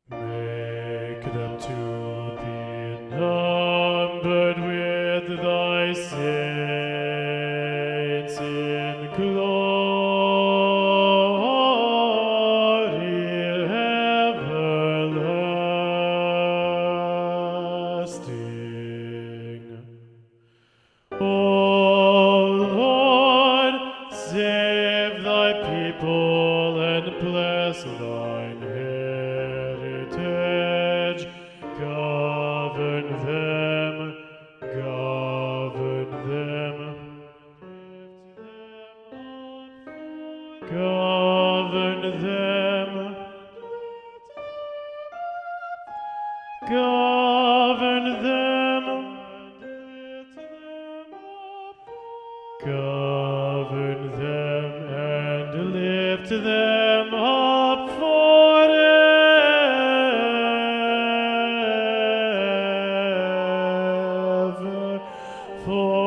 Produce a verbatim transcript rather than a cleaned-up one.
Make them to be numbered with thy saints in glory everlasting. O Lord, save thy people and bless thine heritage. Govern them, govern them. Govern them, govern them, govern them, and lift them up forever. For